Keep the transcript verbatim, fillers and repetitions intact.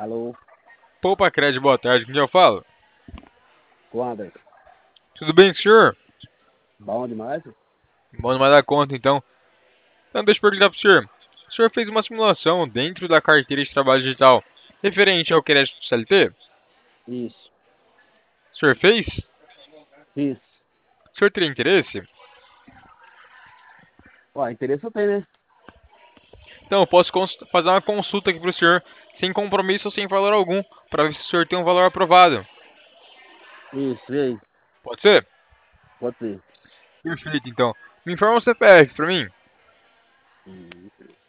Alô, Poupa Crédito, boa tarde. Com quem eu falo? com o Anderson. Tudo bem, senhor? Bom demais? Bom, não vai dar conta, então. Então, deixa eu perguntar pro senhor. O senhor fez uma simulação dentro da carteira de trabalho digital referente ao crédito do C L T? Isso. O senhor fez? Isso. O senhor teria interesse? Ó, interesse eu tenho, né? Então, eu posso cons- fazer uma consulta aqui pro senhor, sem compromisso ou sem valor algum, para ver se o senhor tem um valor aprovado. Isso, e aí? Pode ser? Pode ser. Perfeito, então. Me informa o C P F pra mim. Isso.